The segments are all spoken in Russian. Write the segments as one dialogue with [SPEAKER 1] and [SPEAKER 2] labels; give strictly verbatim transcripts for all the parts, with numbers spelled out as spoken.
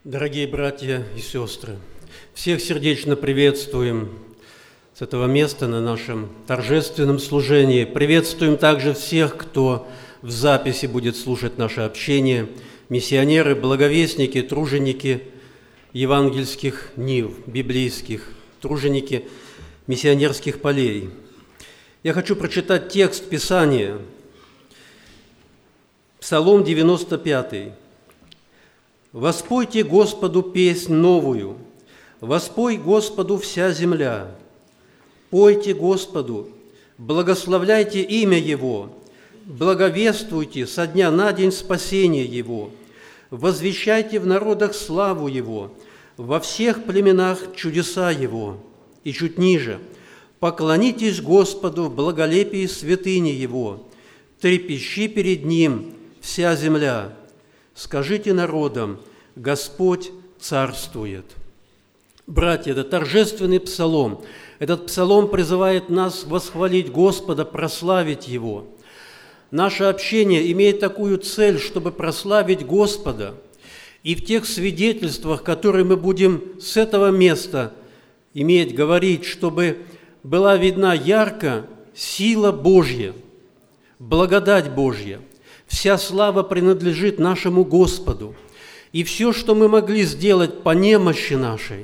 [SPEAKER 1] Дорогие братья и сестры, всех сердечно приветствуем с этого места на нашем торжественном служении. Приветствуем также всех, кто в записи будет слушать наше общение, миссионеры, благовестники, труженики евангельских нив, библейских, труженики миссионерских полей. Я хочу прочитать текст Писания, Псалом девяносто пятый. «Воспойте Господу песнь новую, воспой Господу вся земля. Пойте Господу, благословляйте имя Его, благовествуйте со дня на день спасение Его, возвещайте в народах славу Его, во всех племенах чудеса Его». И чуть ниже: «Поклонитесь Господу в благолепии святыни Его, трепещи перед Ним вся земля. Скажите народам: Господь царствует». Братья, это торжественный псалом. Этот псалом призывает нас восхвалить Господа, прославить Его. Наше общение имеет такую цель, чтобы прославить Господа. И в тех свидетельствах, которые мы будем с этого места иметь, говорить, чтобы была видна ярко сила Божья, благодать Божья. Вся слава принадлежит нашему Господу. И все, что мы могли сделать по немощи нашей,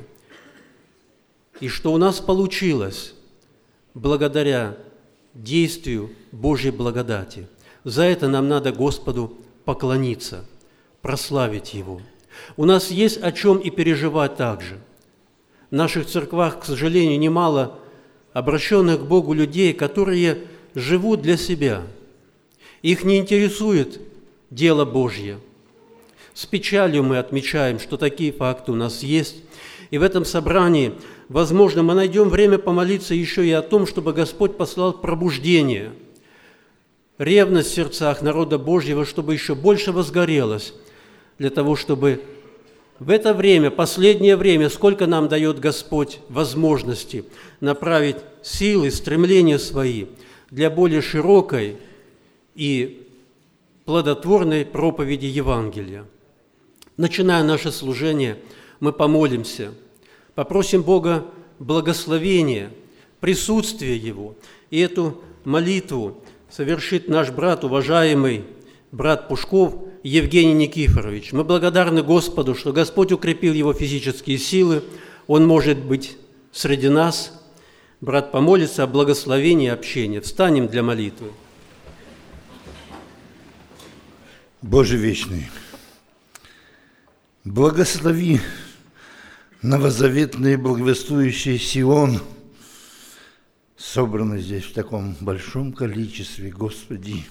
[SPEAKER 1] и что у нас получилось, благодаря действию Божьей благодати. За это нам надо Господу поклониться, прославить Его. У нас есть о чем и переживать также. В наших церквах, к сожалению, немало обращенных к Богу людей, которые живут для себя. Их не интересует дело Божье. С печалью мы отмечаем, что такие факты у нас есть. И в этом собрании, возможно, мы найдем время помолиться еще и о том, чтобы Господь послал пробуждение, ревность в сердцах народа Божьего, чтобы еще больше возгорелось, для того, чтобы в это время, последнее время, сколько нам дает Господь возможности направить силы, стремления свои для более широкой и плодотворной проповеди Евангелия. Начиная наше служение, мы помолимся, попросим Бога благословения, присутствия Его. И эту молитву совершит наш брат, уважаемый брат Пушков Евгений Никифорович. Мы благодарны Господу, что Господь укрепил его физические силы, он может быть среди нас. Брат помолится о благословении общения. Встанем для молитвы.
[SPEAKER 2] Боже вечный, благослови новозаветный благовествующий Сион, собранный здесь в таком большом количестве, Господи.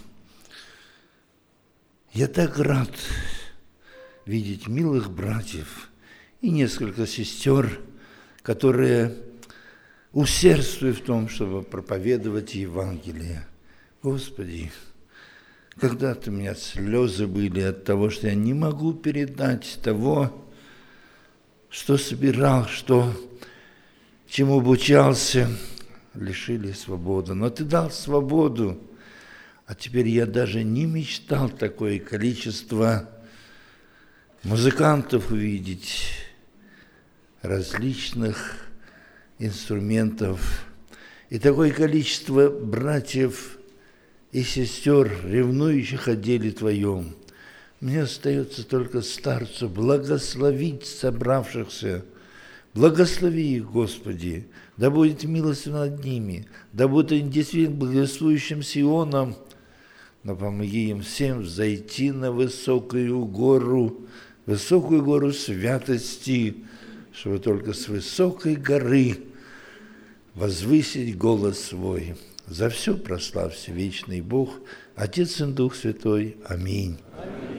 [SPEAKER 2] Я так рад видеть милых братьев и несколько сестер, которые усердствуют в том, чтобы проповедовать Евангелие. Господи, когда-то у меня слезы были от того, что я не могу передать того, что собирал, что, чему обучался, лишили свободы. Но Ты дал свободу, а теперь я даже не мечтал такое количество музыкантов увидеть, различных инструментов, и такое количество братьев и сестер, ревнующих о деле Твоем. Мне остается только старцу благословить собравшихся. Благослови их, Господи, да будет милость над ними, да будет им действительно благословующим Сионом, но помоги им всем взойти на высокую гору, высокую гору святости, чтобы только с высокой горы возвысить голос свой. За все прославься, вечный Бог, Отец и Дух Святой. Аминь. Аминь.